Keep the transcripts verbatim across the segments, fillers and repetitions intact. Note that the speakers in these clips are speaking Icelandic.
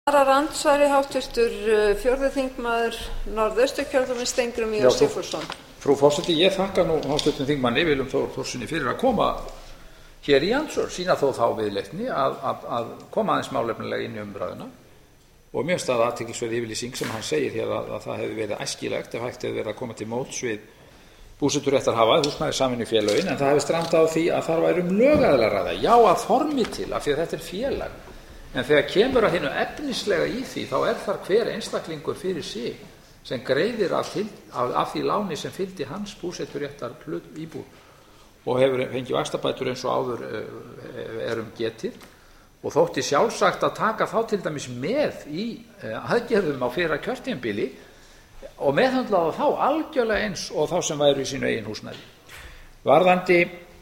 Andsvari háttvirtur fjórði þingmaður Norðausturkjördæmis Steingrímur J. Sigfússon. Frú forseti, ég þakka nú háttvirtum þingmanni Willum Þór Þórssyni fyrir að koma hér í andsvör, sýna þó þá viðleitni að, að, að koma aðeins málefnilega inn í umræðuna og mér finnst það athyglisverð yfirlýsing sem hann segir hér að, að það hefði verið æskilegt ef hægt hefði verið að koma til móts við búseturéttarhafa, húsnæðissamvinnufélögin, en það hefði strandað á því að þar væri um lögaðila að ræða. Já, að formi til, af því að þetta er félag. En þegar kemur að hinu efnislega í því, þá er þar hver einstaklingur fyrir sig sem greiðir af, til, af, af því láni sem fylgdi hans búseturéttar hlut íbúð og hefur fengið vaxtabætur eins og áður erum getið og þótti sjálfsagt að taka þá til dæmis með í aðgerðum á fyrra kjörtímabili og meðhöndlaða þá algjörlega eins og þá sem væru í sínu eigin húsnæði. Varðandi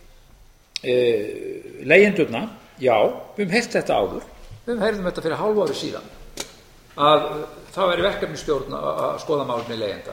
e, leigjendurna, já, við höfum heyrt þetta áður. Við heyrðum þetta fyrir hálfu ári síðan að það væri verkefnisstjórn að skoða málefni leigjenda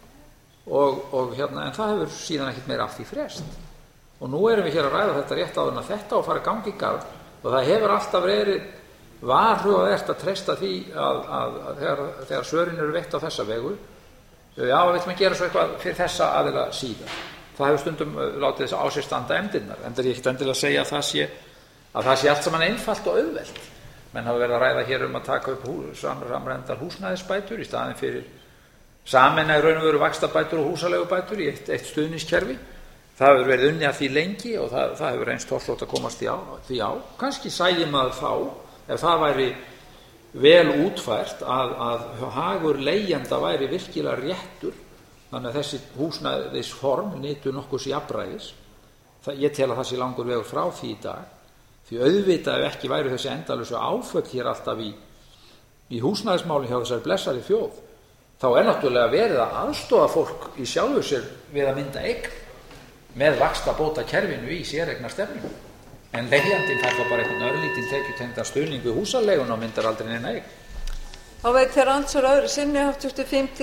og, og hérna, en það hefur síðan ekkert meira af því frest og nú erum við hér að ræða þetta rétt áður en að þetta á að fara að ganga í garð og það hefur alltaf verið varhugavert að treysta því að, að, að þegar, þegar svörin eru veitt á þessa vegu já, við viljum að gera svo eitthvað fyrir þessa aðila síðan. Það hefur stundum látið þess að á sér standa efndirnar, en það er ekkert endilega að segja að það sé, að það sé allt saman einfalt og auðvelt. Menn hafa verið að ræða hér um að taka upp hús, samræmdar húsnæðisbætur í staðinn fyrir sameina í raun og veru vaxtabætur og húsaleigubætur í eitt, eitt stuðningskerfi. Það hefur verið unnið að því lengi og það, það hefur reynst torslótt að komast því á, því á. Kannski sæði maður þá, ef það væri vel útfært, að, að hagur leigjenda væri virkilega réttur, þannig að þessi húsnæðisform nytu nokkurs jafnræðis. Ég tel að það sé langur vegur frá því í dag. Því auðvitað ef ekki væri þessi endalausu áföll hér alltaf í, í húsnæðismálum hjá þessari blessaðri þjóð, þá er náttúrulega verið að aðstoða fólk í sjálfu sér við að mynda eign með vaxtabótakerfinu í séreignarstefnu. En leigjandinn fær þá bara einhvern örlítinn tekjutengdan stuðning við húsaleigun og myndar aldrei neina eign. Þá veit þér andsvar öðru sinni háttvirtur fimmti